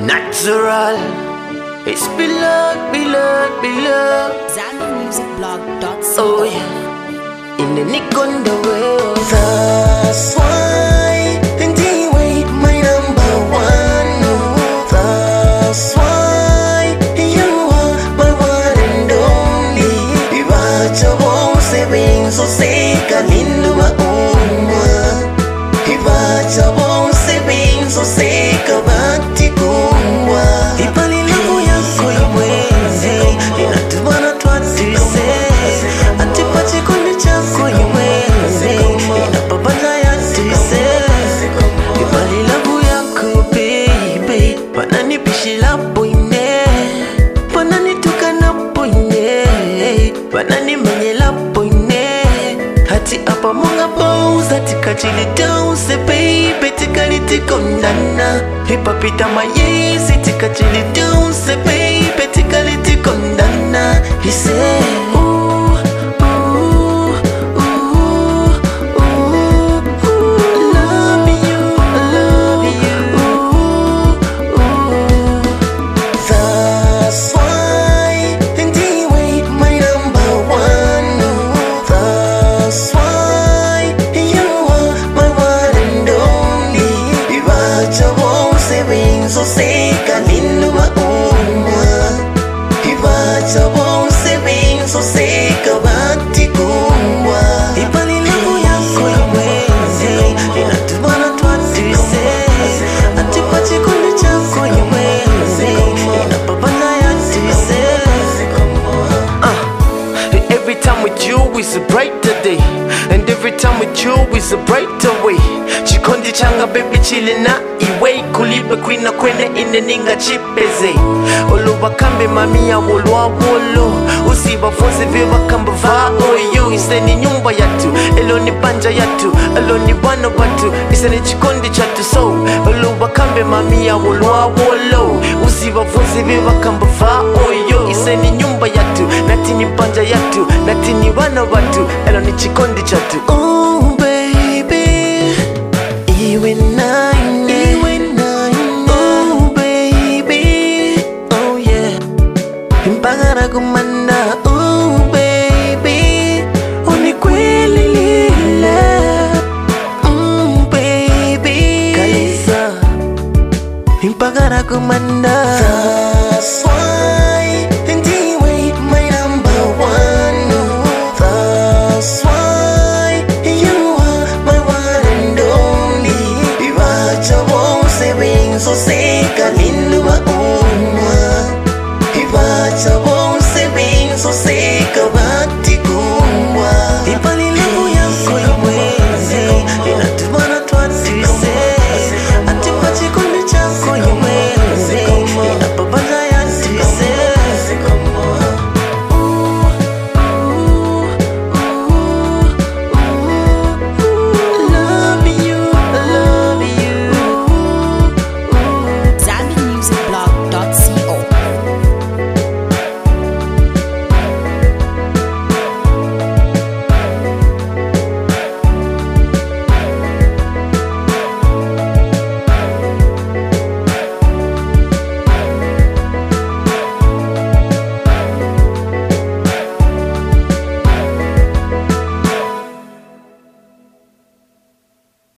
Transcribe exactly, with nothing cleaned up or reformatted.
Natural. It's beloved, beloved, beloved. Zambian Music Blog dot co. Oh yeah. In the nick on the way. That's why anyway my number one. That's why you are my one and only. Iwacha wonse binzo seka ninu maumwa. Iwacha wonse binzo seka bati kumwa. Ipali lagu yako iweze inatubana twatise. Antipachi kundi chako iweze inapabana yatise. Ipali lagu yako baby panani pishi lapo ine. Panani tuka napo ine. Panani menye lapo ine. Hati apa munga boza tika chili dance baby tika litiko ndana. Hipa pita mayezi tika chili dance baby tika litiko ndana. He said ooh, ooh, ooh, ooh, ooh. I love you, I love you, ooh, ooh. That's why anyway my number one. That's why you are my one and only. Iwacha wonse binzo seka ninu maumwa. Iwacha wonse binzo seka bati kumwa. Ipali lagu yako iweze inatubana twatise. Antipachi kundi chako iweze inapabana yatise. Uh, every time with you is a brighter day, and every time with you is a brighter way. Chikondi changa baby chile na iwe kulibe kwina kwene ine ninga chipeze. Oluwa kambe mamia wolwa wolo, usiba fonse viva kamba va oyo. Iseni nyumba yatu, elo ni banja yatu, elo ni wana watu, iseni chikondi chatu so. Oluwa kambe mamia wolwa wolo, usiba fonse viva kamba va oyo. Iseni nyumba yatu, natini banja yatu, natini wana watu, elo ni chikondi chatu. Oh baby, iwe nine, iwe nine. Oh baby, oh yeah. Impagara kumanda, oh baby, unikweli lile. Mm baby, Kalisa. Impagara kumanda. That's why anyway my number one. That's why you are my one and only. Iwacha wonse binzo seka ninu maumwa.